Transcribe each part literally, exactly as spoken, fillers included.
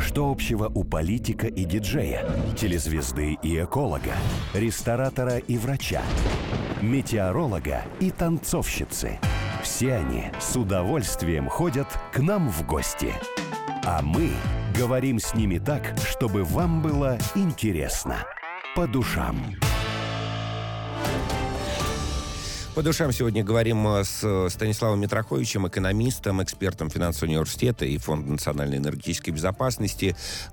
Что общего у политика и диджея, телезвезды и эколога, ресторатора и врача, метеоролога и танцовщицы? Все они с удовольствием ходят к нам в гости. А мы говорим с ними так, чтобы вам было интересно. По душам. По душам сегодня говорим с Станиславом Митроховичем, экономистом, экспертом финансового университета и Фонда национальной энергетической безопасности.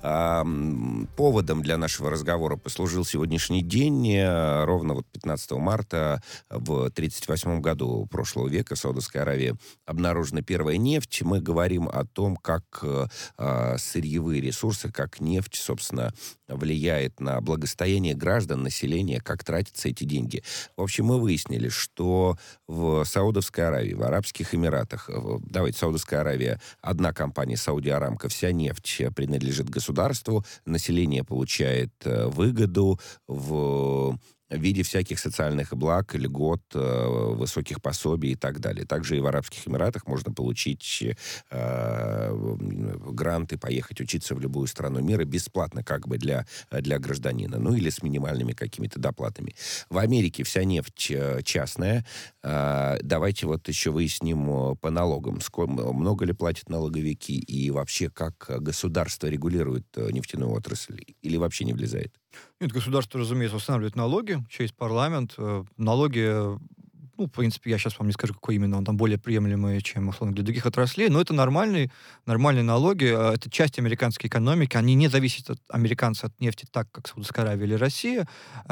Поводом для нашего разговора послужил сегодняшний день. Ровно вот пятнадцатого марта в тридцать восьмом году прошлого века в Саудовской Аравии обнаружена первая нефть. Мы говорим о том, как сырьевые ресурсы, как нефть, собственно, влияет на благосостояние граждан, населения, как тратятся эти деньги. В общем, мы выяснили, что в Саудовской Аравии, в Арабских Эмиратах, давайте, Саудовская Аравия, одна компания, Сауди Арамко, вся нефть принадлежит государству, население получает выгоду в в виде всяких социальных благ, льгот, высоких пособий и так далее. Также и в Арабских Эмиратах можно получить э, гранты, поехать учиться в любую страну мира бесплатно, как бы для, для гражданина, ну или с минимальными какими-то доплатами. В Америке вся нефть частная. Э, давайте вот еще выясним по налогам, сколько, много ли платят налоговики и вообще как государство регулирует нефтяную отрасль или вообще не влезает? Нет, государство, разумеется, устанавливает налоги через парламент. Налоги, ну, в принципе, я сейчас вам не скажу, какой именно, он там более приемлемый, чем, условно, для других отраслей, но это нормальные, нормальные налоги, это часть американской экономики, они не зависят от американцев, от нефти так, как Саудовская Аравия или Россия,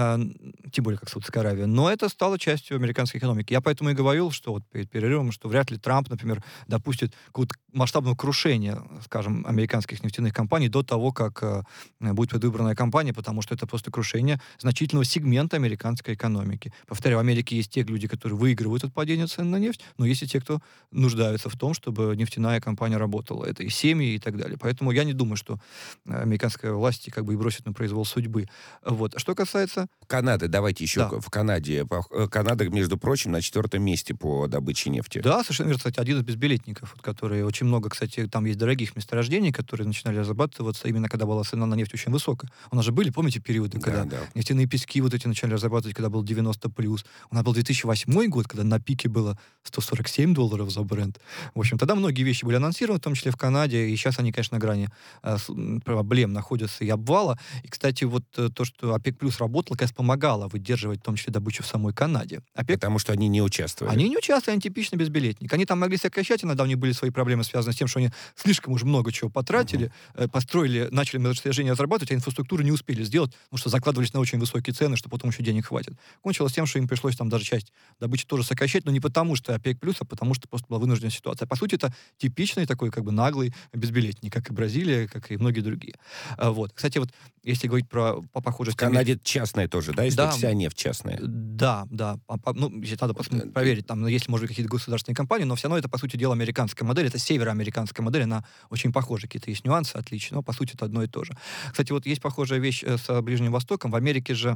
тем более, как Саудовская Аравия, но это стало частью американской экономики. Я поэтому и говорил, что вот перед перерывом, что вряд ли Трамп, например, допустит какого-то масштабного крушения, скажем, американских нефтяных компаний до того, как э, будет предвыборная кампания, потому что это просто крушение значительного сегмента американской экономики. Повторяю, в Америке есть те люди, которые выигрывают от падения цен на нефть, но есть и те, кто нуждаются в том, чтобы нефтяная компания работала. Это и семьи, и так далее. Поэтому я не думаю, что американская власть как бы и бросит на произвол судьбы. Вот. Что касается... Канады, давайте еще да. в Канаде. Канада, между прочим, на четвертом месте по добыче нефти. Да, совершенно верно. Кстати, один из безбилетников, вот, которые очень много, кстати, там есть дорогих месторождений, которые начинали разрабатываться именно когда была цена на нефть очень высокая. У нас же были, помните, периоды, да, когда да. нефтяные пески вот эти начали разрабатывать, когда был девяносто плюс. У нас был две тысячи восьмой год, когда на пике было сто сорок семь долларов за бренд. В общем, тогда многие вещи были анонсированы, в том числе в Канаде, и сейчас они, конечно, на грани э, проблем находятся и обвала. И, кстати, вот э, то, что ОПЕК плюс работала, как раз помогала выдерживать, в том числе, добычу в самой Канаде. ОПЕК... Потому что они не участвовали. Они не участвовали, они типичный безбилетник. Они там могли сокращать, иногда у них были свои проблемы, связанные с тем, что они слишком уж много чего потратили, uh-huh. э, построили, начали месторождения разрабатывать, а инфраструктуру не успели сделать, потому что закладывались на очень высокие цены, что потом еще денег хватит. Кончилось тем, что им пришлось там даже часть добычи тоже сокращать, но не потому, что ОПЕК плюс, а потому, что просто была вынужденная ситуация. По сути, это типичный такой как бы наглый безбилетник, как и Бразилия, как и многие другие. А, вот. Кстати, вот если говорить про по похожести... В Канаде частная тоже, да? Если да, вся нефть частная? Да, да. Ну, если надо посмотреть, проверить, там, есть, может быть, какие-то государственные компании, но все равно это, по сути дела, американская модель, это североамериканская модель, она очень похожа, какие-то есть нюансы, отличия, но, по сути, это одно и то же. Кстати, вот есть похожая вещь с Ближним Востоком. В Америке же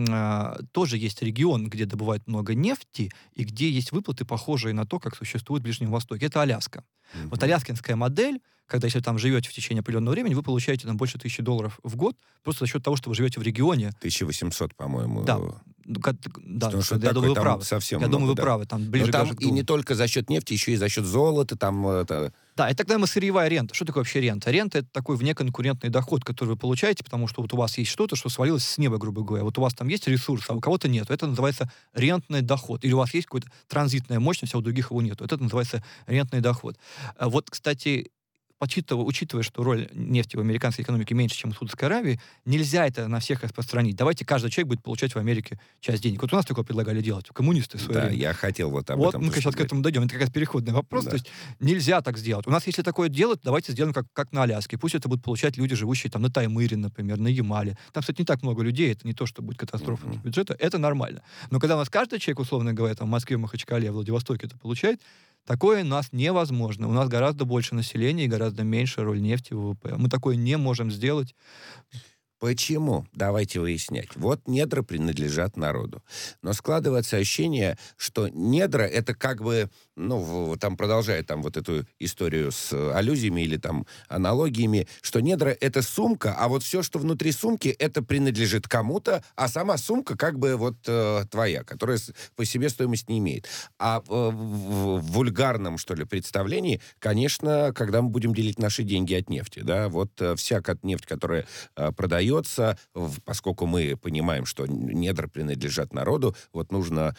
э, тоже есть регион, где добывают много нефти, и где есть выплаты, похожие на то, как существует в Ближнем Востоке. Это Аляска. Mm-hmm. Вот аляскинская модель, когда если там живете в течение определенного времени, вы получаете там больше тысячи долларов в год, просто за счет того, что вы живете в регионе. тысяча восемьсот, по-моему. Да. Да, что, что я такое, думаю, вы там правы. Совсем я много, думаю, вы да. правы. Там ближе там даже к и не только за счет нефти, еще и за счет золота. Там, это... Да, это так называемая сырьевая рента. Что такое вообще рента? Рента — это такой внеконкурентный доход, который вы получаете, потому что вот у вас есть что-то, что свалилось с неба, грубо говоря. Вот у вас там есть ресурс, а у кого-то нет. Это называется рентный доход. Или у вас есть какая-то транзитная мощность, а у других его нет. Это называется рентный доход. Вот, кстати, Учитывая, учитывая, что роль нефти в американской экономике меньше, чем в Саудовской Аравии, нельзя это на всех распространить. Давайте каждый человек будет получать в Америке часть денег. Вот у нас такое предлагали делать, коммунисты в свое да, время. я хотел вот об вот этом. Вот мы сейчас к этому дойдем. Это как раз переходный вопрос. Да. То есть нельзя так сделать. У нас, если такое делать, давайте сделаем как, как на Аляске. Пусть это будут получать люди, живущие там на Таймыре, например, на Ямале. Там, кстати, не так много людей. Это не то, что будет катастрофа uh-huh. бюджета. Это нормально. Но когда у нас каждый человек, условно говоря, там, в Москве, в Махачкале, в Владивостоке это получает, такое у нас невозможно. У нас гораздо больше населения и гораздо меньше роль нефти в ВВП. Мы такое не можем сделать. Почему? Давайте выяснять. Вот недра принадлежат народу. Но складывается ощущение, что недра — это как бы ну, в, там продолжает там вот эту историю с аллюзиями или там аналогиями, что недра — это сумка, а вот все, что внутри сумки, это принадлежит кому-то, а сама сумка как бы вот э, твоя, которая по себе стоимость не имеет. А э, в, в вульгарном, что ли, представлении, конечно, когда мы будем делить наши деньги от нефти, да, вот э, вся нефть, которая э, продается, в, поскольку мы понимаем, что недра принадлежат народу, вот нужно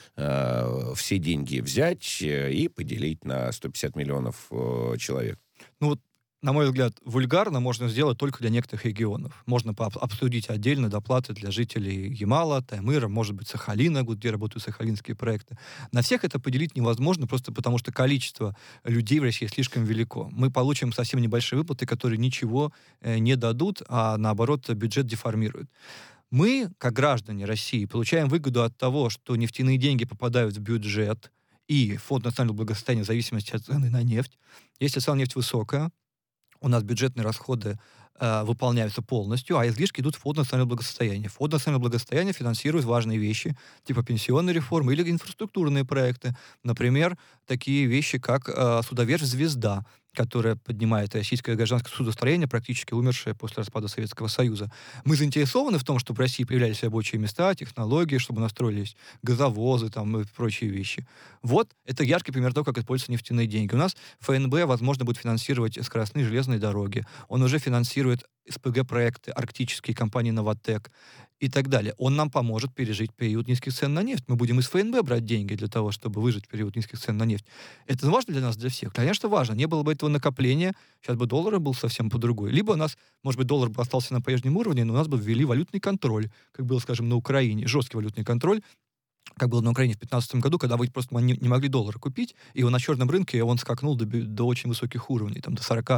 э, все деньги взять э, и поделить на сто пятьдесят миллионов э, человек. Ну вот, на мой взгляд, вульгарно можно сделать только для некоторых регионов. Можно пооб- обсудить отдельно доплаты для жителей Ямала, Таймыра, может быть, Сахалина, где работают сахалинские проекты. На всех это поделить невозможно, просто потому что количество людей в России слишком велико. Мы получим совсем небольшие выплаты, которые ничего э, не дадут, а наоборот бюджет деформируют. Мы, как граждане России, получаем выгоду от того, что нефтяные деньги попадают в бюджет и фонд национального благосостояния в зависимости от цены на нефть. Если цена на нефть высокая, у нас бюджетные расходы э, выполняются полностью, а излишки идут в фонд национального благосостояния. Фонд национального благосостояния финансирует важные вещи, типа пенсионной реформы или инфраструктурные проекты. Например, такие вещи, как э, судоверфь «Звезда», которая поднимает российское гражданское судостроение, практически умершее после распада Советского Союза. Мы заинтересованы в том, чтобы в России появлялись рабочие места, технологии, чтобы настроились газовозы там, и прочие вещи. Вот это яркий пример того, как используются нефтяные деньги. У нас ФНБ, возможно, будет финансировать скоростные железные дороги. Он уже финансирует СПГ-проекты, арктические компании «Новатэк» и так далее. Он нам поможет пережить период низких цен на нефть. Мы будем из ФНБ брать деньги для того, чтобы выжить в период низких цен на нефть. Это важно для нас, для всех? Конечно, важно. Не было бы этого накопления, сейчас бы доллар был совсем по-другой. Либо у нас, может быть, доллар бы остался на прежнем уровне, но у нас бы ввели валютный контроль, как было, скажем, на Украине. Жесткий валютный контроль, как было на Украине в две тысячи пятнадцатом году, когда вы просто не, не могли доллара купить, и его на черном рынке он скакнул до, до очень высоких уровней, там, до сорок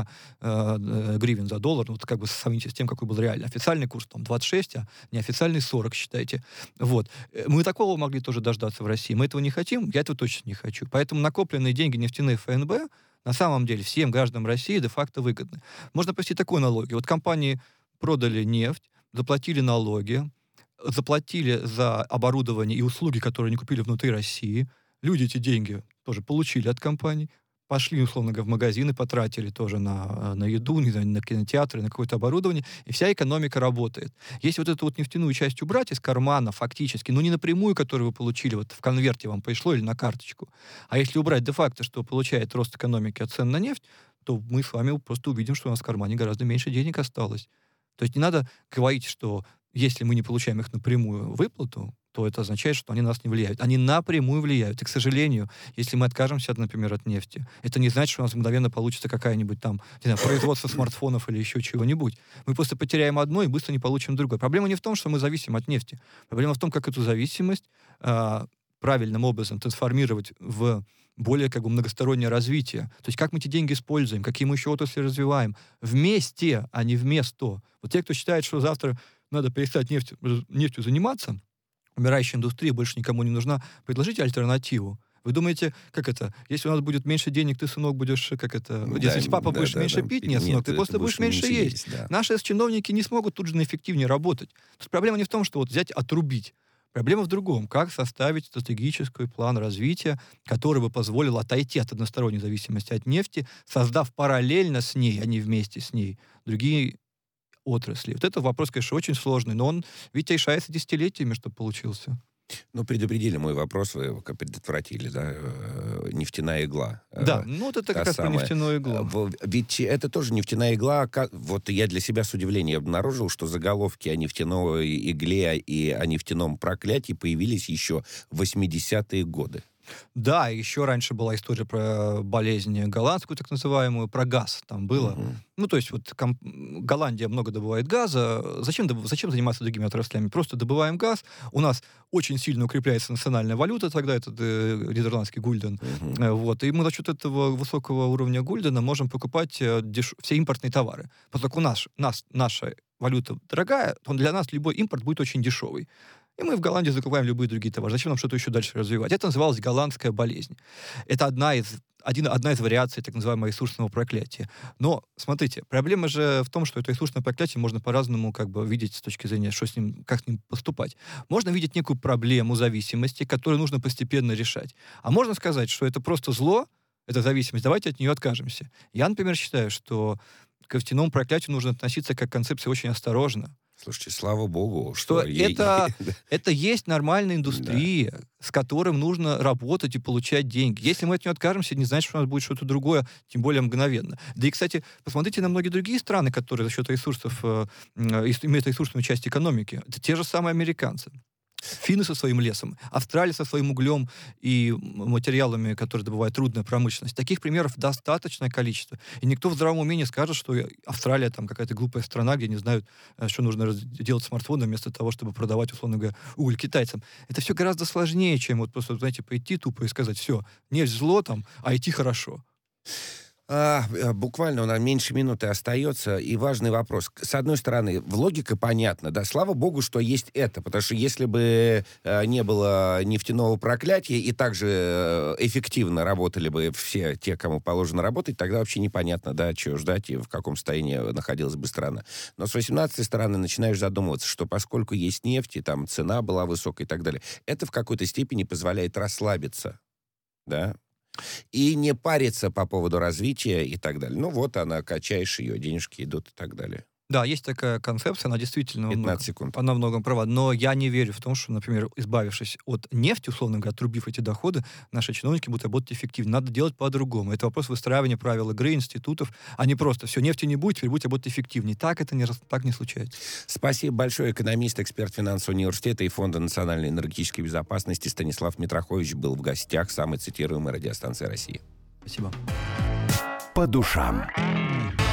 э, гривен за доллар, ну, вот как бы сравните с тем, какой был реальный. Официальный курс там двадцать шесть, а неофициальный сорок, считайте. Вот. Мы такого могли тоже дождаться в России. Мы этого не хотим, я этого точно не хочу. Поэтому накопленные деньги нефтяные ФНБ на самом деле всем гражданам России де-факто выгодны. Можно провести такую аналогию. Вот компании продали нефть, заплатили налоги, заплатили за оборудование и услуги, которые они купили внутри России. Люди эти деньги тоже получили от компаний. Пошли, условно говоря, в магазины, потратили тоже на, на еду, не знаю, на кинотеатры, на какое-то оборудование, и вся экономика работает. Если вот эту вот нефтяную часть убрать из кармана фактически, ну не напрямую, которую вы получили, вот в конверте вам пришло или на карточку, а если убрать де-факто, что получает рост экономики от цен на нефть, то мы с вами просто увидим, что у нас в кармане гораздо меньше денег осталось. То есть не надо говорить, что если мы не получаем их напрямую выплату, то это означает, что они на нас не влияют. Они напрямую влияют. И, к сожалению, если мы откажемся, от, например, от нефти, это не значит, что у нас мгновенно получится какая-нибудь там, не знаю, производство смартфонов или еще чего-нибудь. Мы просто потеряем одно и быстро не получим другое. Проблема не в том, что мы зависим от нефти. Проблема в том, как эту зависимость э, правильным образом трансформировать в более как бы многостороннее развитие. То есть как мы эти деньги используем, какие мы еще отрасли развиваем. Вместе, а не вместо. Вот те, кто считает, что завтра надо перестать нефть, нефтью заниматься, умирающая индустрия больше никому не нужна, предложите альтернативу. Вы думаете, как это? Если у нас будет меньше денег, ты, сынок, будешь, как это? Да, если папа да, будешь да, меньше да, пить, нет, сынок, ты просто будешь меньше есть. есть да. Наши чиновники не смогут тут же эффективнее работать. То есть проблема не в том, что вот взять, отрубить. Проблема в другом. Как составить стратегический план развития, который бы позволил отойти от односторонней зависимости от нефти, создав параллельно с ней, а не вместе с ней, другие отрасли. Вот это вопрос, конечно, очень сложный, но он, ведь решается десятилетиями, чтобы получился. Ну, предупредили мой вопрос, вы его предотвратили, да, нефтяная игла. Да, ну вот это как раз про нефтяную иглу. Ведь это тоже нефтяная игла. Вот я для себя с удивлением обнаружил, что заголовки о нефтяной игле и о нефтяном проклятии появились еще в восьмидесятые годы. Да, еще раньше была история про болезнь голландскую, так называемую, про газ там было. Угу. Ну, то есть вот комп... Голландия много добывает газа. Зачем, доб... Зачем заниматься другими отраслями? Просто добываем газ. У нас очень сильно укрепляется национальная валюта, тогда это э, нидерландский гульден. Угу. Э, вот. И мы за счет этого высокого уровня гульдена можем покупать э, деш... все импортные товары. Поскольку наш, нас, наша валюта дорогая, то для нас любой импорт будет очень дешевый. И мы в Голландии закупаем любые другие товары. Зачем нам что-то еще дальше развивать? Это называлось голландская болезнь. Это одна из один, одна из вариаций так называемого ресурсного проклятия. Но, смотрите, проблема же в том, что это ресурсное проклятие можно по-разному как бы видеть с точки зрения, что с ним, как с ним поступать. Можно видеть некую проблему зависимости, которую нужно постепенно решать. А можно сказать, что это просто зло, это зависимость, давайте от нее откажемся. Я, например, считаю, что к нефтяному проклятию нужно относиться как к концепции очень осторожно. Слушайте, слава богу, Что, что... это, это есть нормальная индустрия, да, с которым нужно работать и получать деньги. Если мы от нее откажемся, не значит, что у нас будет что-то другое, тем более мгновенно. Да и, кстати, посмотрите на многие другие страны, которые за счет ресурсов э, имеют ресурсную часть экономики. Это те же самые американцы. Финны со своим лесом, Австралия со своим углем и материалами, которые добывает трудная промышленность. Таких примеров достаточное количество. И никто в здравом уме не скажет, что Австралия там какая-то глупая страна, где не знают, что нужно делать смартфоны вместо того, чтобы продавать, условно говоря, уголь китайцам. Это все гораздо сложнее, чем вот просто, знаете, пойти тупо и сказать: все, нефть зло там, а идти хорошо. А, буквально у нас меньше минуты остается, и важный вопрос. С одной стороны, логика понятна, да, слава богу, что есть это, потому что если бы э, не было нефтяного проклятия и также э, эффективно работали бы все те, кому положено работать, тогда вообще непонятно, да, чего ждать и в каком состоянии находилась бы страна. Но с восемнадцатой стороны начинаешь задумываться, что поскольку есть нефть, и там цена была высокая и так далее, это в какой-то степени позволяет расслабиться, да, и не париться по поводу развития и так далее. Ну вот она, качаешь ее, денежки идут и так далее. Да, есть такая концепция, она действительно... пятнадцать секунд. Она многом права. Но я не верю в том, что, например, избавившись от нефти, условно говоря, отрубив эти доходы, наши чиновники будут работать эффективно. Надо делать по-другому. Это вопрос выстраивания правил игры, институтов, а не просто все, нефти не будет, теперь будете работать эффективнее. Так это не, так не случается. Спасибо большое. Экономист, эксперт финансового университета и Фонда национальной энергетической безопасности Станислав Митрохович был в гостях самой цитируемой радиостанции России. Спасибо. По душам.